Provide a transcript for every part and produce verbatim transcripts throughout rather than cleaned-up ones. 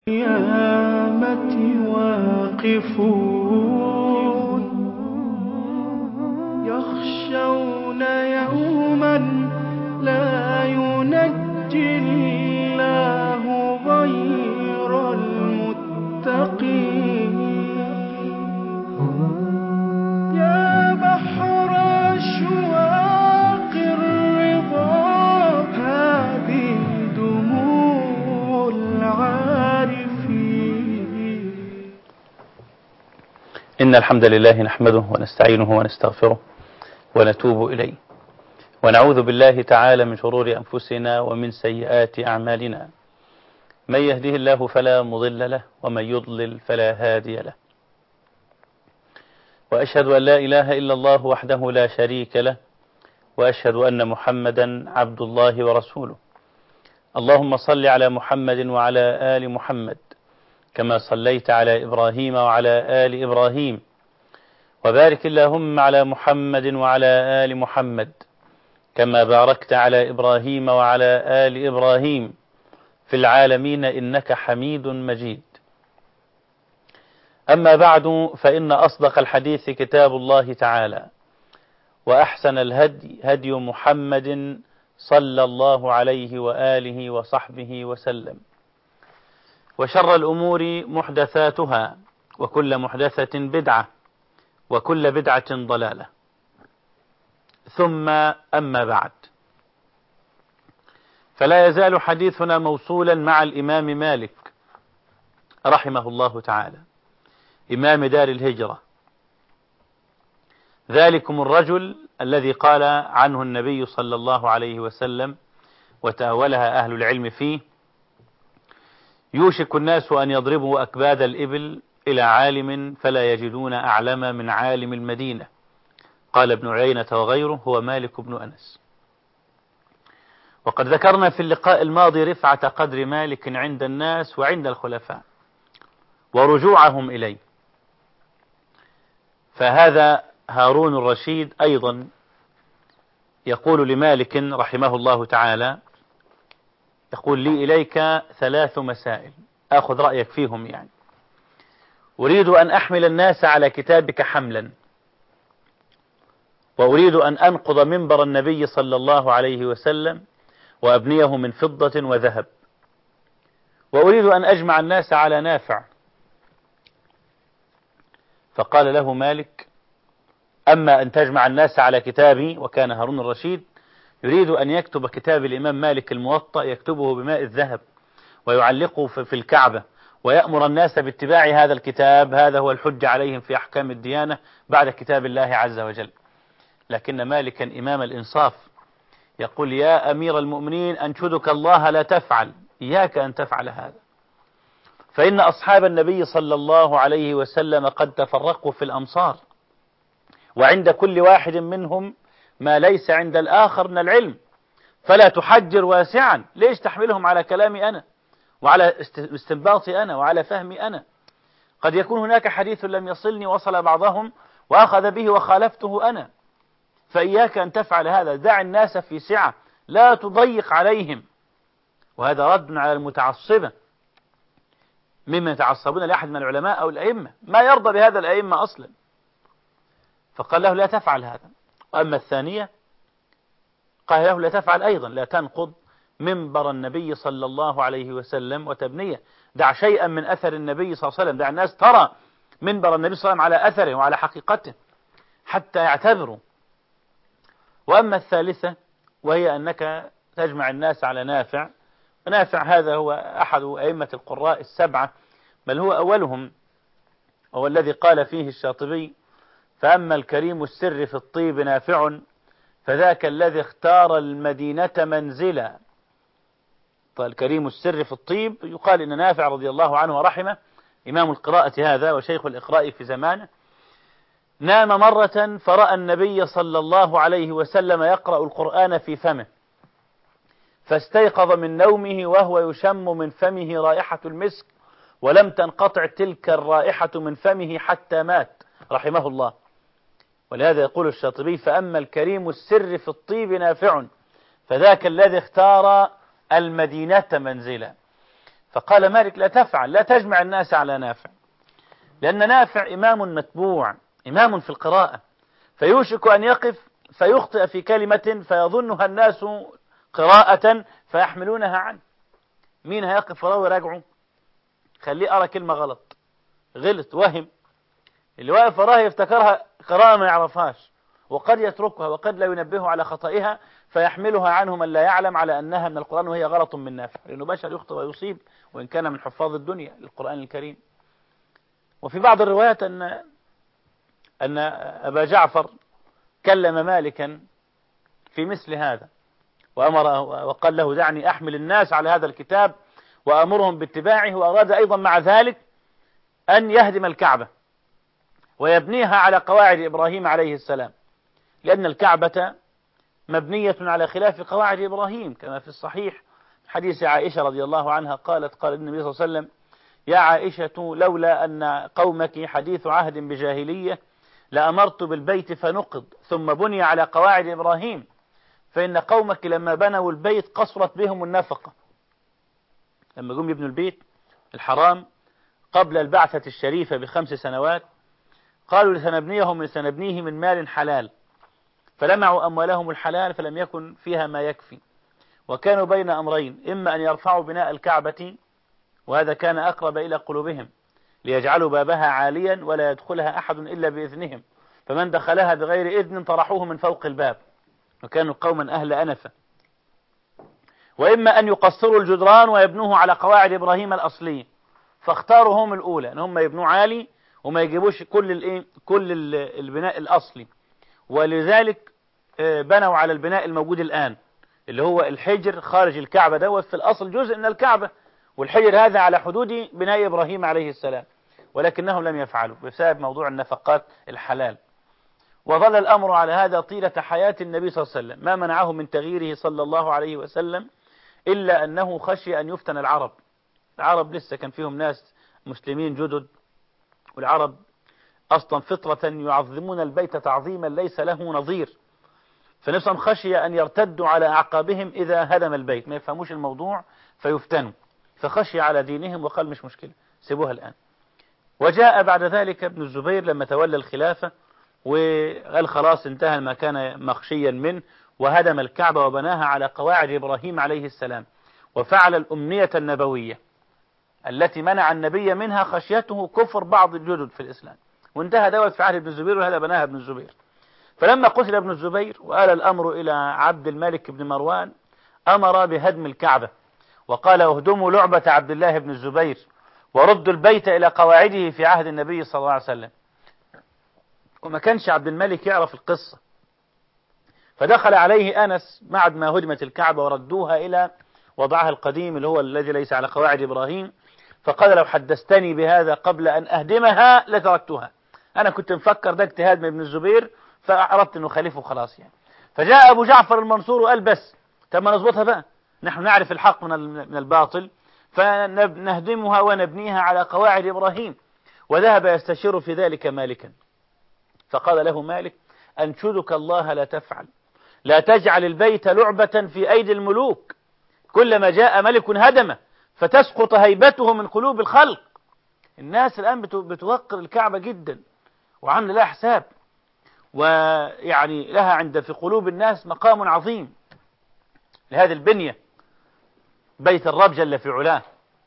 القيامة واقفون يخشون يوما لا ينجي الله غير المتقين. يا بحر أشواق الرضا هذه دموع العارفين. إن الحمد لله نحمده ونستعينه ونستغفره ونتوب إليه، ونعوذ بالله تعالى من شرور أنفسنا ومن سيئات أعمالنا. من يهده الله فلا مضل له ومن يضلل فلا هادي له، وأشهد أن لا إله إلا الله وحده لا شريك له، وأشهد أن محمدا عبد الله ورسوله. اللهم صل على محمد وعلى آل محمد كما صليت على إبراهيم وعلى آل إبراهيم، وبارك اللهم على محمد وعلى آل محمد كما باركت على إبراهيم وعلى آل إبراهيم في العالمين إنك حميد مجيد. أما بعد، فإن أصدق الحديث كتاب الله تعالى، وأحسن الهدي هدي محمد صلى الله عليه وآله وصحبه وسلم، وشر الأمور محدثاتها، وكل محدثة بدعة، وكل بدعة ضلالة. ثم أما بعد، فلا يزال حديثنا موصولا مع الإمام مالك رحمه الله تعالى، إمام دار الهجرة، ذلكم الرجل الذي قال عنه النبي صلى الله عليه وسلم وتأولها أهل العلم فيه: يوشك الناس أن يضربوا أكباد الإبل إلى عالم فلا يجدون أعلم من عالم المدينة. قال ابن عيينة وغيره: هو مالك بن أنس. وقد ذكرنا في اللقاء الماضي رفعة قدر مالك عند الناس وعند الخلفاء ورجوعهم إليه. فهذا هارون الرشيد أيضا يقول لمالك رحمه الله تعالى، يقول: لي إليك ثلاث مسائل أخذ رأيك فيهم، يعني أريد أن أحمل الناس على كتابك حملا، وأريد أن أنقض منبر النبي صلى الله عليه وسلم وأبنيه من فضة وذهب، وأريد أن أجمع الناس على نافع. فقال له مالك: أما أن تجمع الناس على كتابي، وكان هارون الرشيد يريد أن يكتب كتاب الإمام مالك الموطأ، يكتبه بماء الذهب ويعلقه في الكعبة ويأمر الناس باتباع هذا الكتاب، هذا هو الحج عليهم في أحكام الديانة بعد كتاب الله عز وجل. لكن مالكا إمام الإنصاف يقول: يا أمير المؤمنين أنشدك الله لا تفعل، إياك أن تفعل هذا، فإن أصحاب النبي صلى الله عليه وسلم قد تفرقوا في الأمصار، وعند كل واحد منهم ما ليس عند الآخر من العلم، فلا تحجر واسعا. ليش تحملهم على كلامي أنا وعلى استنباطي أنا وعلى فهمي أنا؟ قد يكون هناك حديث لم يصلني وصل بعضهم وأخذ به وخالفته أنا، فإياك أن تفعل هذا. دع الناس في سعة، لا تضيق عليهم. وهذا رد على المتعصبة ممن يتعصبون لأحد من العلماء أو الأئمة، ما يرضى بهذا الأئمة أصلا. فقال له: لا تفعل هذا. وأما الثانية قال له: لا تفعل أيضا، لا تنقض منبر النبي صلى الله عليه وسلم وتبنيه. دع شيئا من أثر النبي صلى الله عليه وسلم، دع الناس ترى منبر النبي صلى الله عليه وسلم على أثره وعلى حقيقته حتى يعتبروا. وأما الثالثة وهي أنك تجمع الناس على نافع. ونافع هذا هو أحد أئمة القراء السبعة، بل هو أولهم، هو الذي قال فيه الشاطبي: فأما الكريم السر في الطيب نافع فذاك الذي اختار المدينة منزلا. فالكريم السر في الطيب يقال إن نافع رضي الله عنه ورحمه إمام القراءة هذا وشيخ الإقراء في زمانه نام مرة فرأى النبي صلى الله عليه وسلم يقرأ القرآن في فمه، فاستيقظ من نومه وهو يشم من فمه رائحة المسك، ولم تنقطع تلك الرائحة من فمه حتى مات رحمه الله. ولهذا يقول الشاطبي: فأما الكريم السر في الطيب نافع فذاك الذي اختار المدينة منزلا. فقال مالك لا تفعل، لا تجمع الناس على نافع، لأن نافع إمام متبوع، إمام في القراءة، فيوشك أن يقف فيخطئ في كلمة فيظنها الناس قراءة فيحملونها عنه. مين هيقف وراه ويراجعه؟ خليه أرى كلمة غلط، غلط، وهم، اللي واقف وراه يفتكرها قراءة ما يعرفهاش، وقد يتركها وقد لا ينبهه على خطئها فيحملها عنه من لا يعلم على أنها من القرآن وهي غلط من نافع، لأنه بشر يخطئ ويصيب وإن كان من حفاظ الدنيا للقرآن الكريم. وفي بعض الروايات أن أن أبا جعفر كلم مالكا في مثل هذا وأمر وقال له دعني أحمل الناس على هذا الكتاب وأمرهم باتباعه، وأراد أيضا مع ذلك أن يهدم الكعبة ويبنيها على قواعد إبراهيم عليه السلام، لأن الكعبة مبنية على خلاف قواعد إبراهيم كما في الصحيح حديث عائشة رضي الله عنها قالت قال النبي صلى الله عليه وسلم يا عائشة لولا أن قومك حديث عهد بجاهلية لأمرت بالبيت فنقض ثم بني على قواعد إبراهيم، فإن قومك لما بنوا البيت قصرت بهم النفقة. لما قوم يبنوا البيت الحرام قبل البعثة الشريفة بخمس سنوات قالوا لسنبنيهم لسنبنيه من مال حلال، فلمعوا أموالهم الحلال فلم يكن فيها ما يكفي، وكانوا بين أمرين، إما أن يرفعوا بناء الكعبة وهذا كان أقرب إلى قلوبهم ليجعلوا بابها عاليا ولا يدخلها أحد إلا بإذنهم، فمن دخلها بغير إذن طرحوه من فوق الباب، وكانوا قوما أهل أنفة، وإما أن يقصروا الجدران ويبنوه على قواعد إبراهيم الأصلية، فاختاروا هم الأولى أن هم يبنوا عالي وما يجيبوش كل الإيه كل البناء الأصلي، ولذلك بنوا على البناء الموجود الآن اللي هو الحجر خارج الكعبة دوت في الأصل جزء من الكعبة، والحجر هذا على حدود بناء إبراهيم عليه السلام، ولكنهم لم يفعلوا بسبب موضوع النفقات الحلال. وظل الأمر على هذا طيلة حياة النبي صلى الله عليه وسلم، ما منعه من تغييره صلى الله عليه وسلم إلا أنه خشي أن يفتن العرب. العرب لسه كان فيهم ناس مسلمين جدد، والعرب أصلا فطرة يعظمون البيت تعظيما ليس له نظير، فنفسهم خشي أن يرتدوا على أعقابهم إذا هدم البيت، ما يفهموش الموضوع فيفتنوا، فخشي على دينهم وقال مش مشكلة سيبوها الآن. وجاء بعد ذلك ابن الزبير لما تولى الخلافة وقال خلاص انتهى ما كان مخشيا منه، وهدم الكعبة وبناها على قواعد إبراهيم عليه السلام، وفعل الأمنية النبوية التي منع النبي منها خشيته كفر بعض الجدد في الإسلام، وانتهى دوت في عهد ابن الزبير وهذا بناها ابن الزبير. فلما قتل ابن الزبير وآل الأمر إلى عبد الملك بن مروان أمر بهدم الكعبة وقال اهدموا لعبة عبد الله بن الزبير وردوا البيت إلى قواعده في عهد النبي صلى الله عليه وسلم. وما كانش عبد الملك يعرف القصة، فدخل عليه أنس بعد ما هدمت الكعبة وردوها إلى وضعها القديم اللي هو الذي ليس على قواعد إبراهيم، فقال لو حدثتني بهذا قبل أن أهدمها لتركتها، أنا كنت مفكر ده اجتهاد من ابن الزبير فأردت أنه خليفه خلاص يعني. فجاء أبو جعفر المنصور وقال بس طب ما نظبطها بقى، نحن نعرف الحق من الباطل فنهدمها ونبنيها على قواعد إبراهيم، وذهب يستشير في ذلك مالكا، فقال له مالك أنشدك الله لا تفعل، لا تجعل البيت لعبة في أيدي الملوك، كلما جاء ملك هدمه فتسقط هيبته من قلوب الخلق. الناس الآن بتوقر الكعبة جدا وعامل لها حساب، ويعني لها عند في قلوب الناس مقام عظيم لهذه البنية، بيت الرب جل في علاه.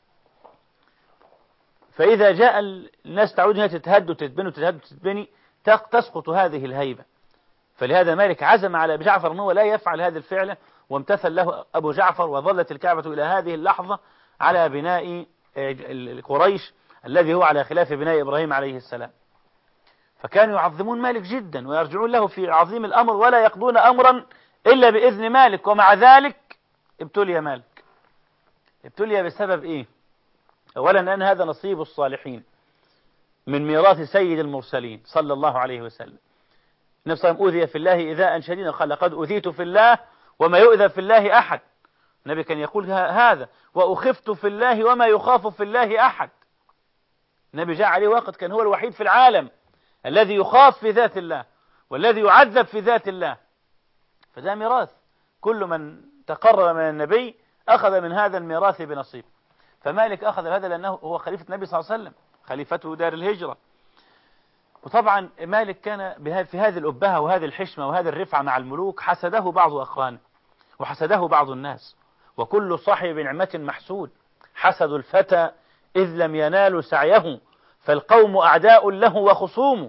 فإذا جاء الناس تعود هنا تتهد وتتبني وتتهد وتتبني تسقط هذه الهيبة. فلهذا مالك عزم على أبي جعفر أنه لا يفعل هذه الفعلة، وامتثل له أبو جعفر، وظلت الكعبة إلى هذه اللحظة على بناء قريش الذي هو على خلاف بناء إبراهيم عليه السلام. فكانوا يعظمون مالك جدا ويرجعون له في عظيم الأمر ولا يقضون أمرا إلا بإذن مالك، ومع ذلك ابتلي مالك. ابتلي بسبب إيه؟ أولا أن هذا نصيب الصالحين من ميراث سيد المرسلين صلى الله عليه وسلم. النبي صلى الله عليه وسلم أوذي في الله إيذاء شديدا، قال لقد أوذيت في الله وما يؤذى في الله أحد. النبي كان يقول هذا، وأخفت في الله وما يخاف في الله أحد. النبي جاء عليه وقت كان هو الوحيد في العالم الذي يخاف في ذات الله والذي يعذب في ذات الله. فده ميراث، كل من تقرب من النبي أخذ من هذا الميراث بنصيب. فمالك أخذ هذا لأنه هو خليفة النبي صلى الله عليه وسلم، خليفته دار الهجرة. وطبعا مالك كان في هذه الأبهة وهذه الحشمة وهذه الرفعة مع الملوك حسده بعض أقرانه وحسده بعض الناس، وكل صاحب نعمة محسود. حسدوا الفتى إذ لم ينالوا سعيه، فالقوم أعداء له وخصوم.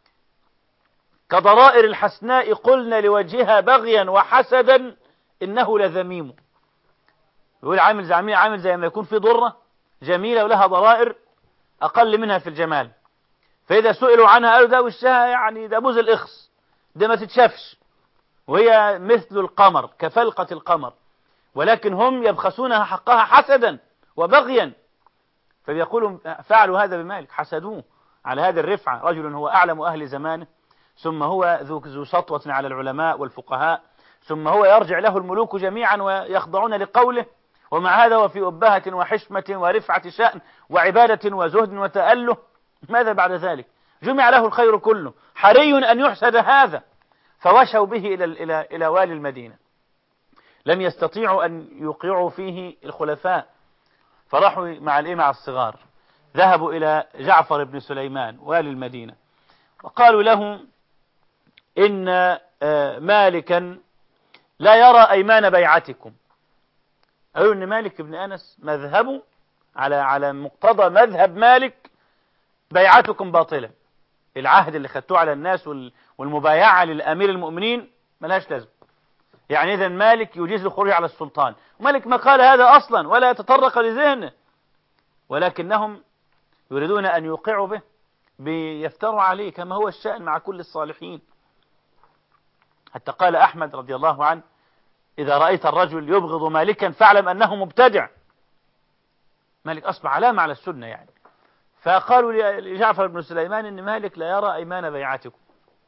كضرائر الحسناء قلنا لوجهها بغيا وحسدا إنه لذميم. يقول عامل زي عامل زي ما يكون في ضرة جميلة ولها ضرائر أقل منها في الجمال، فإذا سئلوا عنها قالوا ده وشها يعني ده بوز الإخس، ده ما تتشافش، وهي مثل القمر كفلقة القمر، ولكن هم يبخسونها حقها حسدا وبغيا. فبيقولوا فعلوا هذا بمالك، حسدوه على هذه الرفعة. رجل هو أعلم أهل زمانه، ثم هو ذو ذو سطوة على العلماء والفقهاء، ثم هو يرجع له الملوك جميعا ويخضعون لقوله، ومع هذا وفي أبهة وحشمة ورفعة شأن وعبادة وزهد وتأله. ماذا بعد ذلك؟ جمع له الخير كله، حري أن يحسد هذا. فوشوا به إلى إلى إلى والي المدينة، لم يستطيعوا أن يوقعوا فيه الخلفاء، فراحوا مع الإيه مع الصغار، ذهبوا إلى جعفر بن سليمان والي المدينة وقالوا له إن مالكا لا يرى أيمان بيعتكم. قالوا إن مالك بن أنس مذهبه على على مقتضى مذهب مالك بيعتكم باطلة، العهد اللي خدتوه على الناس والمبايعة للأمير المؤمنين ملهاش لازمة. يعني إذا مالك يجيز الخروج على السلطان، ومالك ما قال هذا أصلا ولا يتطرق لذهنه، ولكنهم يريدون أن يوقعوا به بيفتروا عليه كما هو الشأن مع كل الصالحين. حتى قال أحمد رضي الله عنه إذا رأيت الرجل يبغض مالكا فاعلم أنه مبتدع. مالك أصبح علامة على السنة يعني. فقالوا لجعفر بن سليمان إن مالك لا يرى أيمان بيعتكم،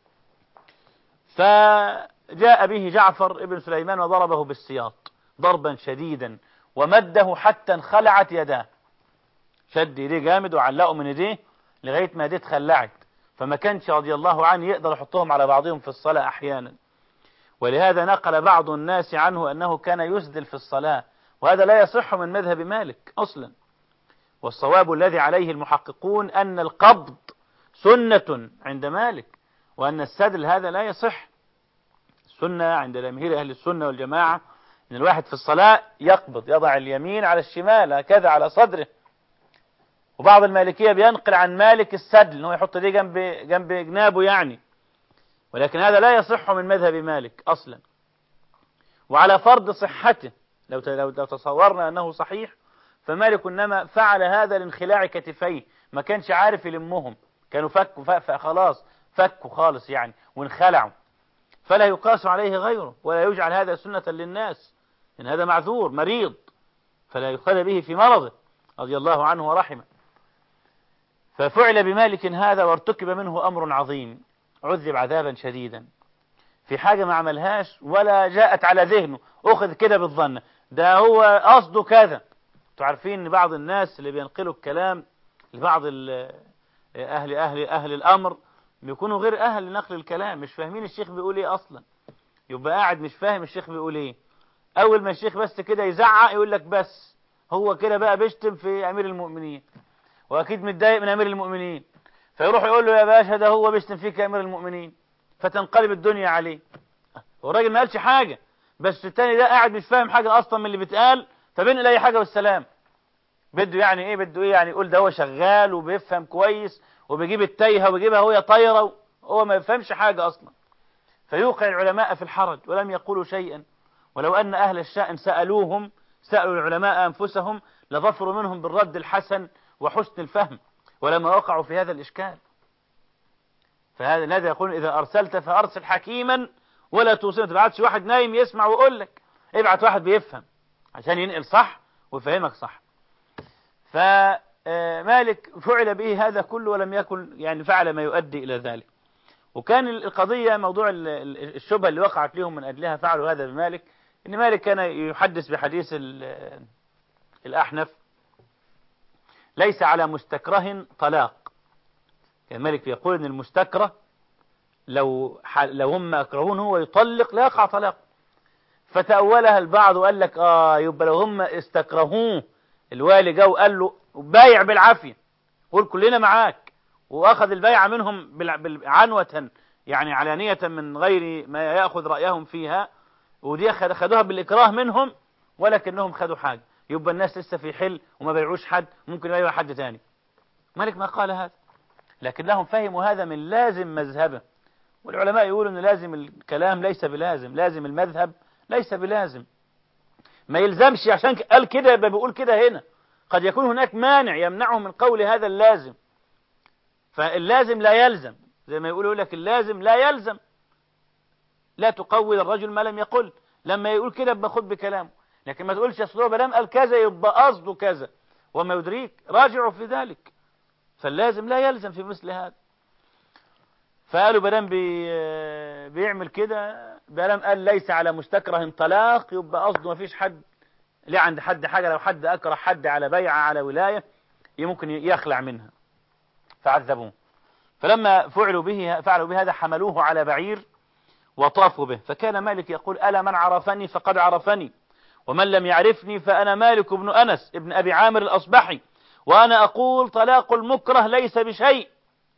فجاء به جعفر بن سليمان وضربه بالسياط ضربا شديدا ومده حتى انخلعت يداه، شد يديه جامد وعلقه من يديه لغاية ما يديه اتخلعت، فما كانش رضي الله عنه يقدر يحطهم على بعضهم في الصلاة أحيانا. ولهذا نقل بعض الناس عنه أنه كان يسدل في الصلاة، وهذا لا يصح من مذهب مالك أصلا. والصواب الذي عليه المحققون أن القبض سنة عند مالك، وأن السدل هذا لا يصح. السنة عند جماهير أهل السنة والجماعة أن الواحد في الصلاة يقبض، يضع اليمين على الشمال هكذا على صدره. وبعض المالكية بينقل عن مالك السدل أنه يحط دي جنب جنب جنابه يعني، ولكن هذا لا يصح من مذهب مالك أصلا. وعلى فرض صحته لو لو تصورنا أنه صحيح، فمالك إنما فعل هذا لانخلاع كتفيه، ما كانش عارف يلمهم، كانوا فكوا خلاص فكوا خالص يعني وانخلعوا، فلا يقاس عليه غيره ولا يجعل هذا سنة للناس، إن هذا معذور مريض فلا يقال به في مرضه رضي الله عنه ورحمه. ففعل بمالك هذا وارتكب منه أمر عظيم، عذب عذابا شديدا في حاجة ما عملهاش ولا جاءت على ذهنه، أخذ كده بالظن ده هو قصده كذا. تعرفين ان بعض الناس اللي بينقلوا الكلام لبعض اهل اهل اهل الامر بيكونوا غير اهل لنقل الكلام، مش فاهمين الشيخ بيقول ايه اصلا، يبقى قاعد مش فاهم الشيخ بيقول ايه. اول ما الشيخ بس كده يزعق يقول لك بس هو كده بقى بيشتم في امير المؤمنين، واكيد متضايق من امير المؤمنين، فيروح يقول له يا باشا ده هو بيشتم فيك يا امير المؤمنين، فتنقلب الدنيا عليه. والراجل ما قالش حاجه، بس التاني ده قاعد مش فاهم حاجه اصلا من اللي بيتقال، فبينقل اي حاجه والسلام. بده يعني ايه بده ايه يعني يقول ده هو شغال وبيفهم كويس وبيجيب التايهه وبيجيبها وهي طايره، هو ما يفهمش حاجه اصلا. فيوقع العلماء في الحرج ولم يقولوا شيئا، ولو ان اهل الشأن سالوهم سالوا العلماء انفسهم لظفروا منهم بالرد الحسن وحسن الفهم، ولما وقعوا في هذا الاشكال. فهذا الذي يقول اذا ارسلت فارسل حكيما ولا توصل، ما تبعتش واحد نايم يسمع ويقول لك، ابعت واحد بيفهم عشان ينقل صح ويفهمك صح. فمالك فعل به هذا كله ولم يكن يعني فعل ما يؤدي إلى ذلك. وكان القضية موضوع الشبهة اللي وقعت لهم من أجلها فعلوا هذا بمالك، إن مالك كان يحدث بحديث الأحنف ليس على مستكره طلاق. كان مالك يقول إن المستكره لو لو هم أكرهون هو يطلق لا يقع طلاق. فتأولها البعض وقال لك آه يبقى لو هم استكرهوه الوالي جاء وقال له بايع بالعافية، قول كلنا معاك، وأخذ البيعة منهم عنوة يعني علانية من غير ما يأخذ رأيهم فيها، ودي خدوها بالإكراه منهم، ولكنهم خدوا حاجة، يبقى الناس لسه في حل وما بيعوش حد، ممكن يبيعوا حد تاني. مالك ما قال هذا، لكنهم فهموا هذا من لازم مذهبه. والعلماء يقولوا أن لازم الكلام ليس بلازم، لازم المذهب ليس بلازم، ما يلزمش عشان قال كده يبقى بيقول كده هنا، قد يكون هناك مانع يمنعه من قول هذا اللازم، فاللازم لا يلزم، زي ما يقولوا لك اللازم لا يلزم، لا تقول الرجل ما لم يقل، لما يقول كده باخد بكلامه، لكن ما تقولش اصل هو بلام قال كذا يبقى قصده كذا، وما يدريك راجعوا في ذلك، فاللازم لا يلزم في مثل هذا. فقالوا بلام بي بيعمل كده، بلام قال ليس على مستكره طلاق، يبقى قصده ما فيش حد ليه عند حد حاجة، لو حد أكره حد على بيعة على ولاية ممكن يخلع منها، فعذبوه. فلما فعلوا به فعلوا بهذا حملوه على بعير وطافوا به، فكان مالك يقول ألا من عرفني فقد عرفني، ومن لم يعرفني فأنا مالك بن أنس ابن أبي عامر الأصبحي، وأنا أقول طلاق المكره ليس بشيء.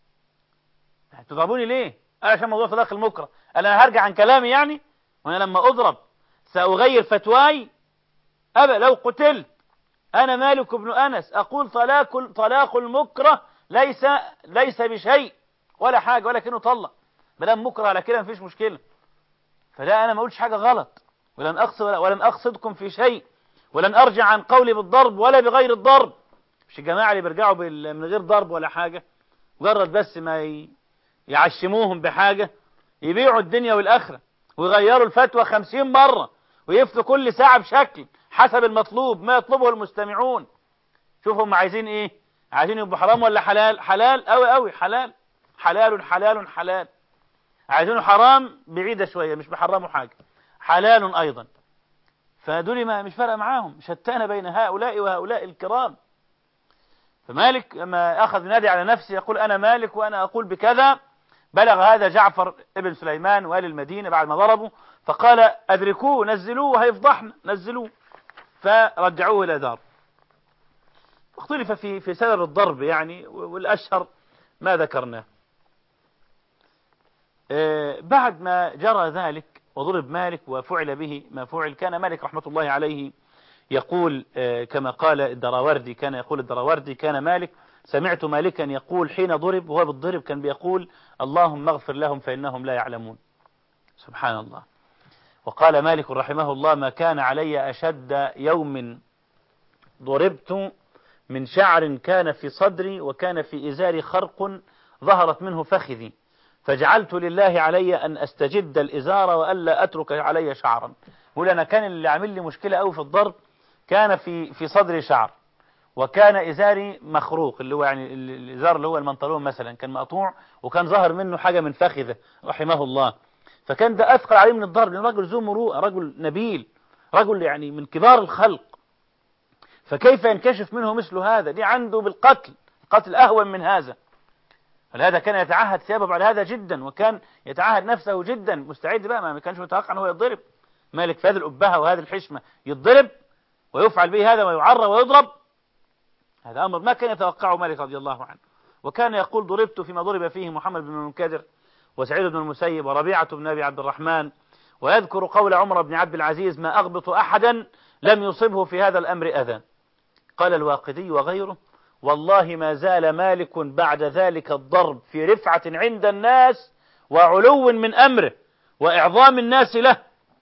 تضربوني ليه؟ عشان موضوع طلاق المكره، أنا هرجع عن كلامي يعني، وأنا لما أضرب سأغير فتواي؟ أبا لو قتلت أنا مالك بن أنس أقول طلاق طلاق المكره ليس ليس بشيء ولا حاجة، ولكنه طلق، بلام مكره على كده مفيش مشكلة. فلا أنا ما أقولش حاجة غلط، ولن أقصد ولن أقصدكم في شيء، ولن أرجع عن قولي بالضرب ولا بغير الضرب. مش الجماعة اللي بيرجعوا من غير ضرب ولا حاجة، مجرد بس ما يعشموهم بحاجة يبيعوا الدنيا والآخرة، ويغيروا الفتوى خمسين مرة، ويفتوا كل ساعة بشكل حسب المطلوب ما يطلبه المستمعون. شوفوا هم عايزين ايه، عايزين يبقوا حرام ولا حلال؟ حلال قوي قوي، حلال حلال حلال حلال. عايزينه حرام بعيدة شوية، مش بحرموا حاجة، حلال أيضا. فدول ما مش فارقة معاهم، شتان بين هؤلاء وهؤلاء الكرام. فمالك لما أخذ ينادي على نفسه يقول أنا مالك وأنا أقول بكذا، بلغ هذا جعفر ابن سليمان والي المدينة بعد ما ضربوا، فقال أدركوه نزلوه هيفضحنا، نزلوه، فرجعوه إلى دار. اختلف في في سبب الضرب يعني، والأشهر ما ذكرناه. بعد ما جرى ذلك وضرب مالك وفعل به ما فعل، كان مالك رحمة الله عليه يقول كما قال الدراوردي، كان يقول الدراوردي كان مالك سمعت مالكا يقول حين ضرب وهو بالضرب كان بيقول اللهم اغفر لهم فإنهم لا يعلمون. سبحان الله. وقال مالك رحمه الله ما كان علي أشد يوم ضربت من شعر كان في صدري وكان في إزاري خرق ظهرت منه فخذي، فجعلت لله علي أن أستجد الإزار وألا أترك علي شعرا. يقول أنا كان اللي عامل لي مشكلة أوي في الضرب كان في في صدري شعر، وكان إزاري مخروق، اللي هو يعني الإزار اللي هو المنطلون مثلا كان مقطوع، وكان ظهر منه حاجة من فخذه رحمه الله. فكان ده أثقل عليه من الضرب، لأنه رجل ذو مروءة، رجل نبيل، رجل يعني من كبار الخلق، فكيف ينكشف منه مثل هذا؟ دي عنده بالقتل، القتل أهون من هذا. فلهذا كان يتعهد ثيابه بعد هذا جدا، وكان يتعهد نفسه جدا، مستعد بقى، ما كانش متوقع أنه يضرب. مالك في هذه الأبهة وهذه الحشمة يضرب ويفعل به هذا ويعرى ويضرب، هذا أمر ما كان يتوقعه مالك رضي الله عنه. وكان يقول ضربت فيما ضرب فيه محمد بن المنكدر وسعيد بن المسيب وربيعة بن أبي عبد الرحمن، ويذكر قول عمر بن عبد العزيز ما أغبط أحدا لم يصبه في هذا الأمر أذى. قال الواقدي وغيره والله ما زال مالك بعد ذلك الضرب في رفعة عند الناس وعلو من أمره وإعظام الناس له،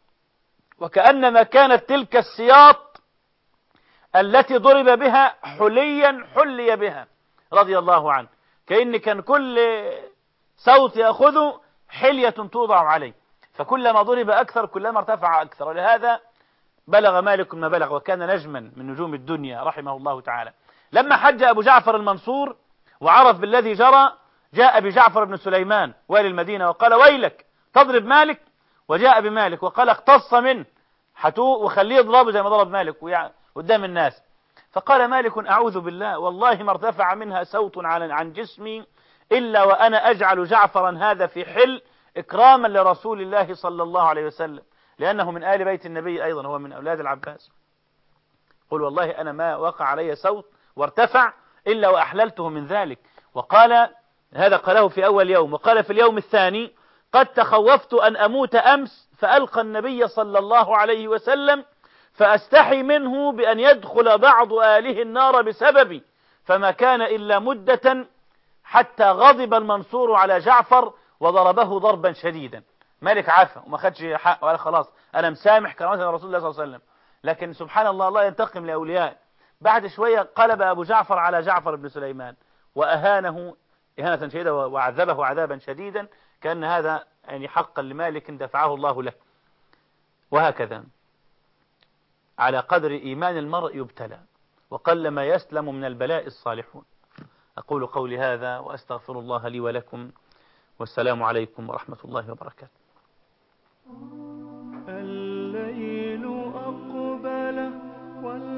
وكأنما كانت تلك السياط التي ضرب بها حليا حلي بها رضي الله عنه، كأن كان كل صوت يأخذه حلية توضع عليه، فكلما ضرب أكثر كلما ارتفع أكثر. ولهذا بلغ مالك ما بلغ، وكان نجما من نجوم الدنيا رحمه الله تعالى. لما حج أبو جعفر المنصور وعرف بالذي جرى جاء بجعفر بن سليمان والي المدينة وقال ويلك تضرب مالك، وجاء بمالك وقال اقتص منه حتوه وخليه يضربه زي ما ضرب مالك قدام الناس. فقال مالك أعوذ بالله والله ما ارتفع منها صوت عن جسمي إلا وأنا أجعل جعفرا هذا في حل إكراما لرسول الله صلى الله عليه وسلم، لأنه من آل بيت النبي أيضا، هو من أولاد العباس. قل والله أنا ما وقع علي صوت وارتفع إلا وأحللته من ذلك. وقال هذا قاله في أول يوم، وقال في اليوم الثاني قد تخوفت أن أموت أمس فألقى النبي صلى الله عليه وسلم فأستحي منه بأن يدخل بعض آله النار بسببي، فما كان إلا مدة حتى غضب المنصور على جعفر وضربه ضربا شديدا. مالك عافى وما خدش حق وقال خلاص أنا مسامح كرامة رسول الله صلى الله عليه وسلم. لكن سبحان الله، الله ينتقم لأولياء. بعد شوية قلب أبو جعفر على جعفر بن سليمان وأهانه إهانة شديدة وعذبه عذابا شديدا، كأن هذا يعني حقا لمالك دفعه الله له. وهكذا على قدر إيمان المرء يبتلى، وقل ما يسلم من البلاء الصالحون. أقول قولي هذا وأستغفر الله لي ولكم، والسلام عليكم ورحمة الله وبركاته. الليل أقبل